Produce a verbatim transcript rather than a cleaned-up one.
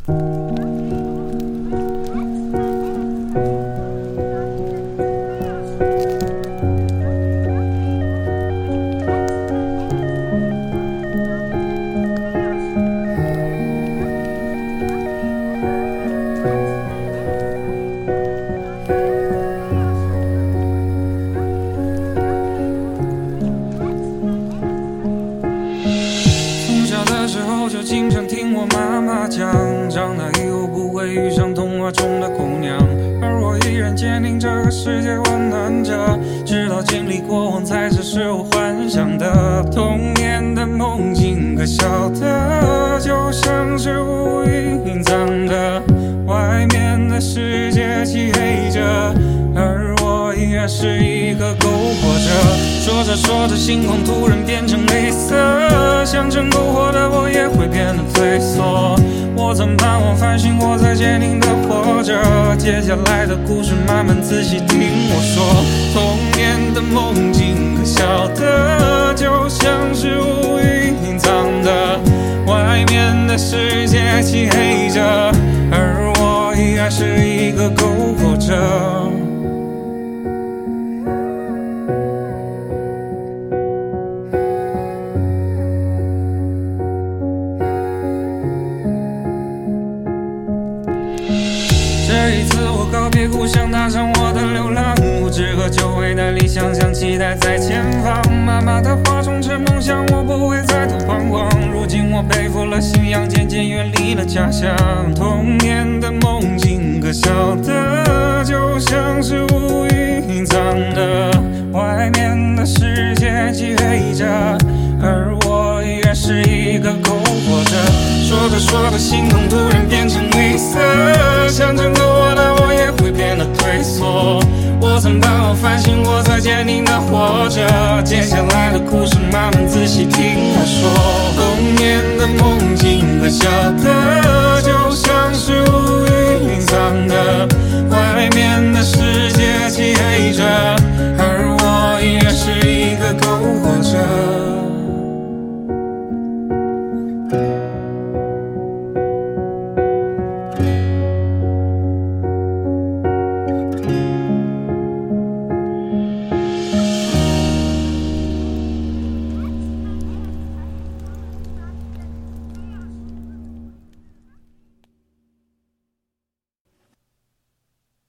就经常听我妈妈讲，长大以后不会遇上童话中的姑娘，而我依然坚定这个世界温暖着，直到经历过往才只是我幻想的。童年的梦境可笑的，就像是乌云隐藏的，外面的世界漆黑着，而我依然是一个篝火着。说着说着星空突然变成黑色，象征篝火的我也会变得退缩。我曾盼望繁星，我在坚定地活着，接下来的故事慢慢仔细听我说。童年的梦境可笑的，就像是乌云隐藏的，外面的世界漆黑着，而我依然是一个篝火着。这一次我告别故乡，踏上我的流浪，无知和久违的理想，像期待在前方。妈妈的话充斥梦想，我不会再度彷徨。如今我背负了信仰，渐渐远离了家乡。童年的梦境可笑的，就像是乌云隐藏的，外面的世界漆黑着，而我依然是一个篝火着。说着说着星空突然变成灰色，象征着我的我也会变得退缩。我曾盼望繁星，我在坚定地活着，接下来的故事慢慢仔细听我说。